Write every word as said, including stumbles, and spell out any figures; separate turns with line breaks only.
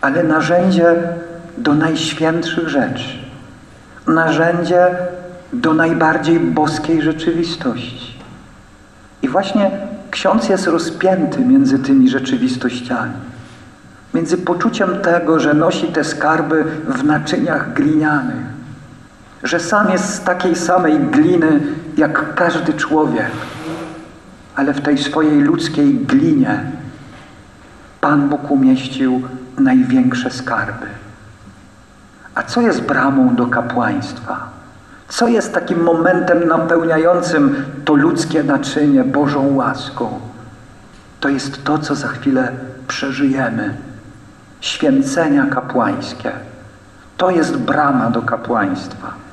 ale narzędzie do najświętszych rzeczy. Narzędzie do najbardziej boskiej rzeczywistości. I właśnie ksiądz jest rozpięty między tymi rzeczywistościami. Między poczuciem tego, że nosi te skarby w naczyniach glinianych, że sam jest z takiej samej gliny jak każdy człowiek, ale w tej swojej ludzkiej glinie Pan Bóg umieścił największe skarby. A co jest bramą do kapłaństwa? Co jest takim momentem napełniającym to ludzkie naczynie Bożą łaską? To jest to, co za chwilę przeżyjemy. Święcenia kapłańskie. To jest brama do kapłaństwa.